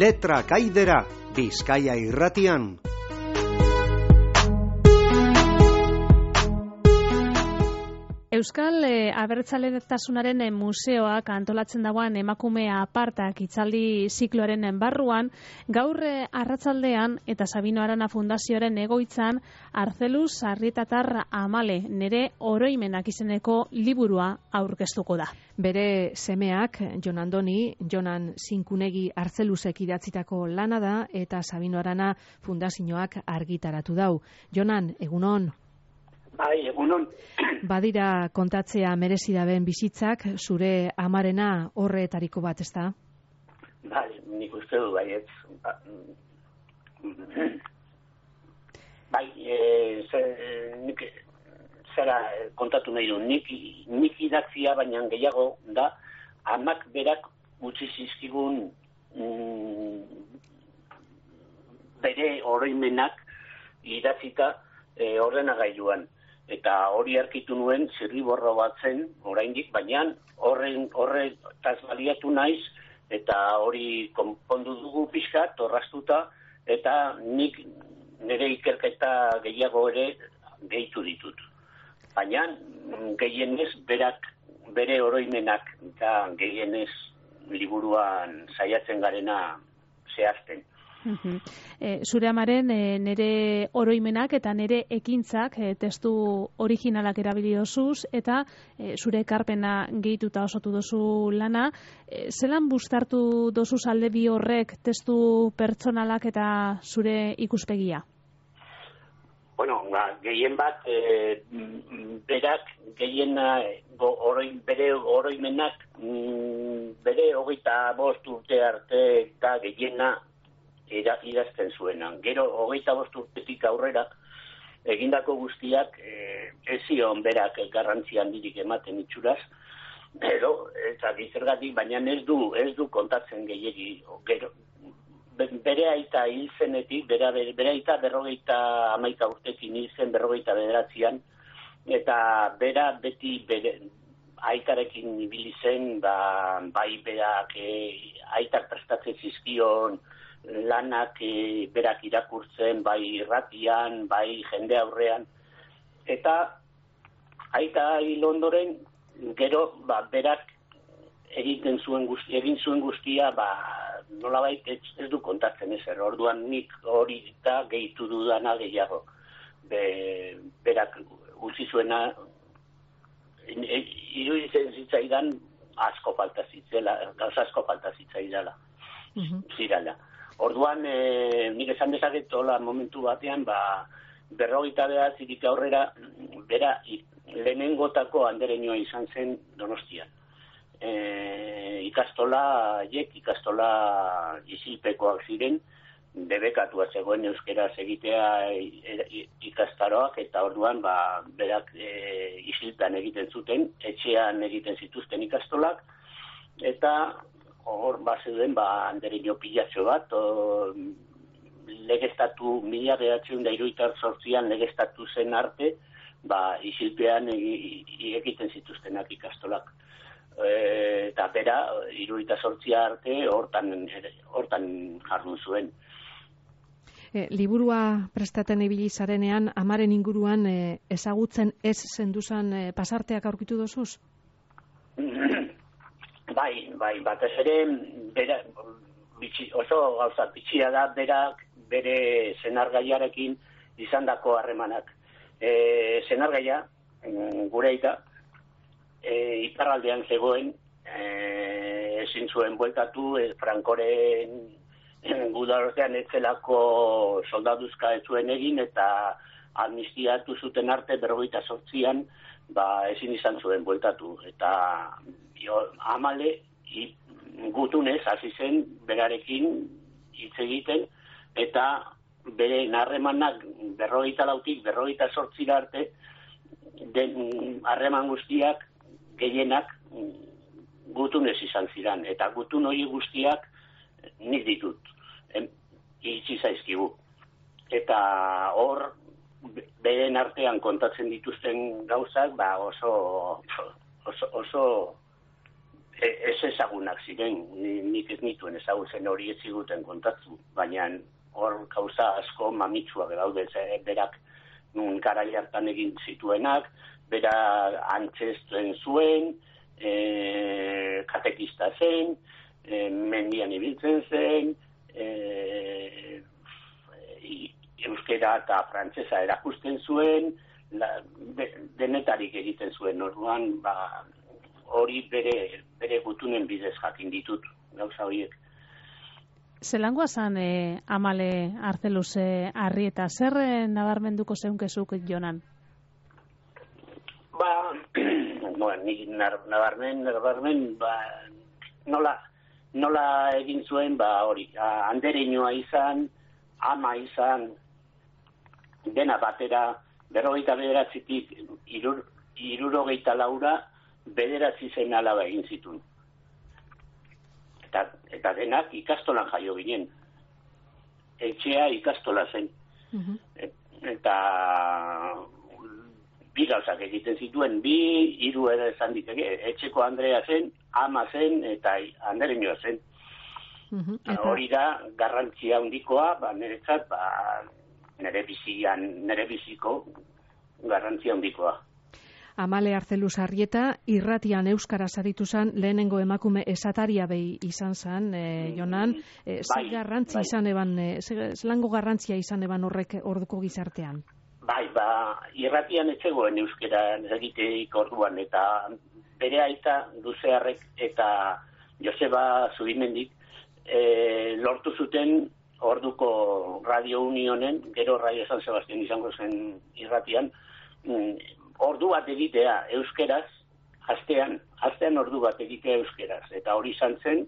Letra Kaidera, Bizkaia Irratian. Euskal Abertzaletasunaren museoak antolatzen dagoen emakume apartak hitzaldi zikloaren barruan, gaur arratsaldean eta Sabino Arana Fundazioaren egoitzan Arzeluz Sarrietatar Amale nere oroimenak izeneko liburua aurkeztuko da. Bere semeak, Jon Andoni, Jonan Zinkunegi Arzeluzek idatzitako lana da eta Sabino Arana Fundazioak argitaratu dau. Jonan, egunon. Bai, egunon. Badira kontatzea merezi daben bizitzak, zure amarena horretariko bat, ezta? Bai, nik uste du baietz. Bai, nik zera kontatu nahi du. Nik idatzia baina gehiago da, amak berak utzi zizkigun bere oroimenak idatzita ordenagailuan. Eta hori arkitu nuen zirriborro bat zen, oraindik, baina horretaz baliatu naiz, eta hori konpondu dugu pixkat, orrastuta, eta nik nire ikerketa gehiago ere gehitu ditut. Baina gehienez bere oroimenak eta gehienez liburuan saiatzen garena zehazten. Zure amaren nire oroimenak eta nire ekintzak testu originalak erabili dozuz eta zure ekarpena gehituta osotu dozu lana. Zelan bustartu dozuz alde bi horrek testu pertsonalak eta zure ikuspegia? Bueno, gehien bat, berak gehiena bere oroimenak bere 25 urte arte eta gehiena idazten zuenan. Gero 25 urtetik aurrera egindako guztiak ez zion berak garrantzi handirik ematen itxuraz, eta gizergatik, baina ez du kontatzen gehiegi. Bere aita hil zenetik, bere aita 51 urtekin hil zen 49an, eta bera beti bere aitarekin ibili zen, bai berak aitak prestatzen zizkion lanak berak irakurtzen, bai irratian, bai jende aurrean. Eta aita hil ondoren, gero berak egin zuen guztia, nolabait ez du kontatzen ezer. Orduan nik hori eta gehitu dudana gehiago. Berak utzi zuena, iruditzen zitzaidan asko falta zitzaidala. Zirala. Orduan, nik esan dezaket hola momentu batean, 59 aurrera, bera lehenengotako andereñoa izan zen Donostian. Ikastola isilpekoak ziren, debekatua zegoen euskeraz egitea ikastaroak, eta orduan berak isiltan egiten zuten, etxean egiten zituzten ikastolak, eta hor zeuden andereño pilatxo bat, legeztatu 1978an legeztatu zen arte, isilpean egiten zituztenak ikastolak. Eta bera, 78 arte hortan jardun zuen. Liburua prestaten ibili zarenean, amaren inguruan ezagutzen ez zenduzan pasarteak aurkitu dozuz? Bai, batez ere, oso gauza bitxia da, berak bere senargaiarekin izandako harremanak. Senargaia, gure aita, iparraldean zegoen, ezin zuen bueltatu, Frankoren gudarotean etzelako soldaduzka ez zuen egin, eta amnistiatu zuten arte 58an, ezin izan zuen bueltatu. Eta Amale gutunez hasi zen berarekin hitz egiten, eta bere harremanak 54tik 58 arte harreman guztiak gehienak gutunez izan ziren, eta gutun hori guztiak nik ditut, itxi zaizkigu. Eta hor beren artean kontatzen dituzten gauzak oso ez ezagunak ziren, nik ez nituen ezagutzen hori ez ziguten kontatzu, baina hor gauza asko mamitsuak daude, berak nun garai hartan egin zituenak, bera antzestuen zuen, katekista zen, mendian ibiltzen zen, euskera eta frantsesa erakusten zuen, denetarik egiten zuen, orduan, hori bere gutunen bidez jakin ditut, gauza horiek. Zelangoa zan Amale Arzeluz Arrieta, zer nabarmenduko zeunkezuk Jonan? Nik nabarmen, nola egin zuen, hori, andereñoa izan, ama izan, dena batera, 49tik 64 bederatzi zen alaba egin zituen. Eta denak ikastolan jaio ginen. Etxea ikastola zen. Eta bi gauzak egiten zituen, 3 ere esan diteke. Etxeko Andrea zen, ama zen, eta andereñoa zen. Hori da garrantzia handikoa, niretzat, nire biziko garrantzia handikoa. Amale Arzeluz Arrieta irratian euskaraz aritu zen, lehenengo emakume esataria behi izan zen, Jonan, zer garrantzi izan eban, zelango garrantzia izan eban horrek orduko gizartean? Irratian etzegoen euskara egiteik orduan, eta bere aita Luzearrek eta Joseba Zubimendik lortu zuten orduko Radio Unionen, gero Radio San Sebastián izango zen irratian, ordu bat egitea euskeraz, astean ordu bat egitea euskeraz. Eta hori izan zen,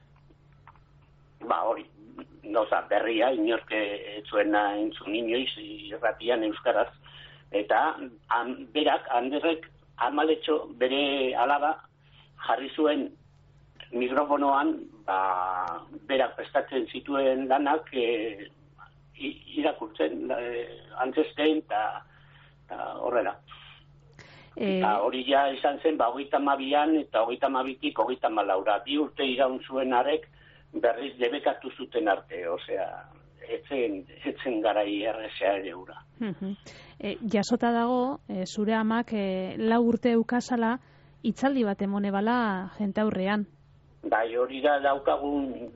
hori, berria, inorke etzuena entzun inoiz irratian euskaraz. Eta berak, Anderrek, Amaletxo, bere alaba, jarri zuen mikrofonoan, berak prestatzen zituen lanak irakurtzen, antzesten, eta horrela. Eta hori ja izan zen, 32an eta 32tik 34. 2 urte iraun zuen arek berriz debekatu zuten arte, osea, etzen garai errezea ere ura. Jasota dago, zure amak 4 urte eukazala, itzaldi bat emone bala jente aurrean. Hori da daukagun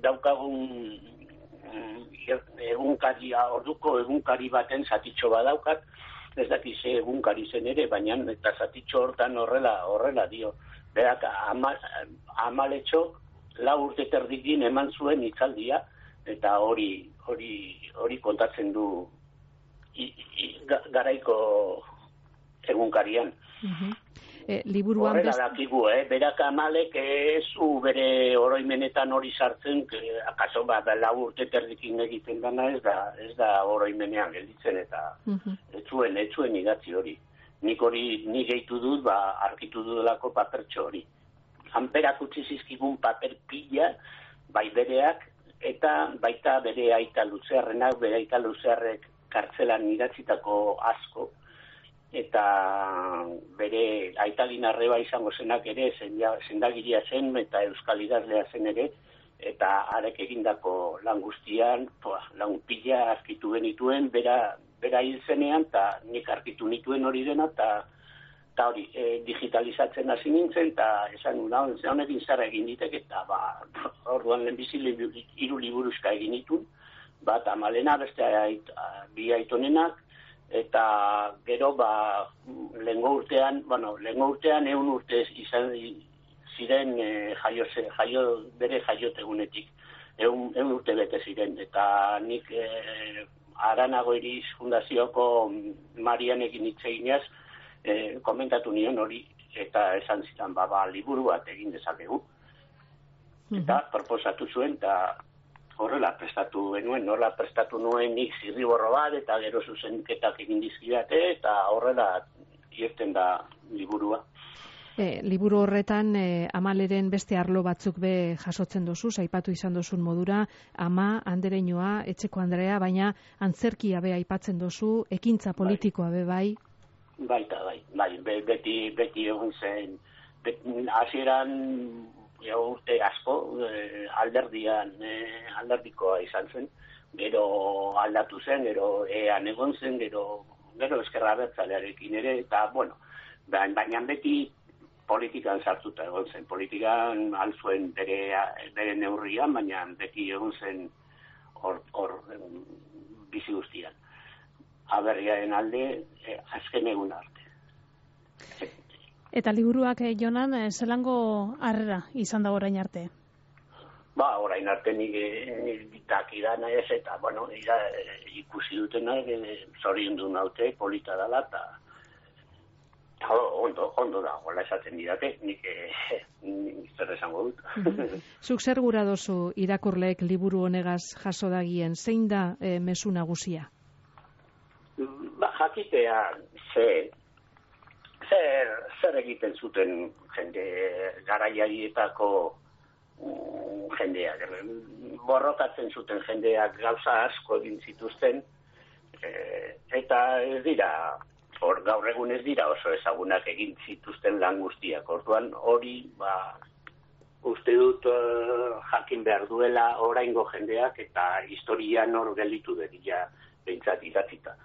egunkaria, orduko egunkari baten zatitxo badaukat, ez dakiz egunkari zen ere, baina eta zatitxo hortan horrela dio. Berak, Amaletxo 4 urte terdikin eman zuen itzaldia, eta hori kontatzen du garaiko egunkarian. Liburuan horrela dakigu, berak Amalek ez du bere oroimenetan hori sartzen, akaso 4 urte terdikin egiten dana ez da oroimenean gelditzen, eta ez zuen idatzi hori. Nik gehitu dut, arkitu dudalako papertxo hori. Berak utzi zizkigun paper pila, bai bereak, eta baita bere aita Luzearrenak, bere aita Luzearrek kartzelan idatzitako asko, eta bere aita Linarreba izango zenak ere, sendagiria zen, eta euskal idazlea zen ere, eta arek egindako lan guztian, lan pila arkitu genituen, bera hil zenean, eta nik arkitu nituen hori dena, eta hori digitalizatzen hasi nintzen, eta esan honekin zara egin ditek, eta orduan lehenbizi 3 liburuzka egin ditun, bat Amalena, beste 2 aitonenak, eta gero lehengo urtean 100 urte izan ziren bere jaiotegunetik, 100 urte bete ziren, eta nik Aranago Iriz Fundazioko Marianekin hitz eginez, komentatu nion hori, eta esan zidan, liburu bat egin dezakegu. Eta proposatu zuen, eta horrela prestatu genuen, nola prestatu nuen nik zirriborro bat, eta gero zuzenketak egin dizkidate, eta horrela irten da liburua. Liburu horretan Amaleren beste arlo batzuk be jasotzen dozu, aipatu izan dozun modura, ama, andereñoa, etxeko Andrea, baina antzerkia be aipatzen dozu, ekintza politikoa be bai? Baita, beti egun zen. Hasieran urte asko alderdikoa izan zen, gero aldatu zen, gero ean egon zen, gero Ezkerra Abertzalearekin ere, eta, baina beti politikan sartuta egon zen. Politikan alzuen bere neurrian, baina beti egon zen hor bizi guztian. Aberriaren alde, azken egun arte. Eta liburuak, Jonan, zelango harrera izan da orain arte? Orain arte nik dakidana ez, eta, ikusi dutena, zoriondu naute, polita dela, eta ondo da, hola esaten didate, nik zer esango dut. Zuk zer gura dozu irakurleek liburu honegaz jaso dagien, zein da mezu nagusia? Jakitea, zer egiten zuten jende garaiaietako jendeak, borrokatzen zuten jendeak gauza asko egin zituzten, eta ez dira, gaur egun ez dira oso ezagunak egin zituzten lan guztiak. Orduan hori, uste dut jakin behar duela oraingo jendeak, eta historian hor gelditu dira behintzat idatzita.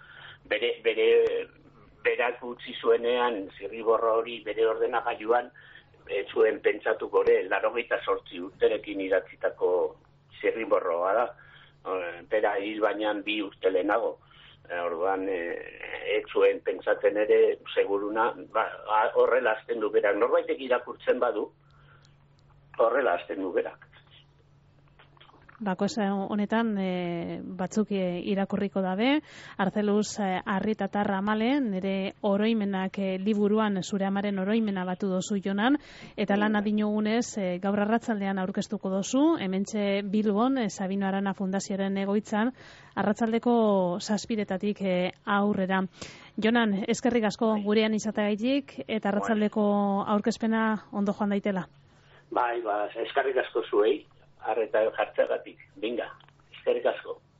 Berak utzi zuenean, zirriborro hori bere ordenagailuan, zuen pentsatuko ere, 88 urterekin idatzitako zirriborroa da. Bera hil bainan 2 urte lehenago. Orduan, ez zuen pentsatzen ere, seguruna, horrela azten du berak. Norbaitek irakurtzen badu, horrela azten du berak. Bakoz honetan batzuk irakurriko dabe, Arzeluz Arritatarra Amale, nire oroimenak liburuan zure amaren oroimena batu dozu, Jonan, eta lan adinogunez gaur arratsaldean aurkeztuko dozu, hementxe Bilbon, Sabino Arana Fundazioaren egoitzan, arratsaldeko 7:00 aurrera. Jonan, eskerrik asko gurean izateagaitik, eta arratsaldeko aurkezpena ondo joan daitela. Eskerrik asko zuei. Arreta jartzeagatik. Binga, eskerrik asko.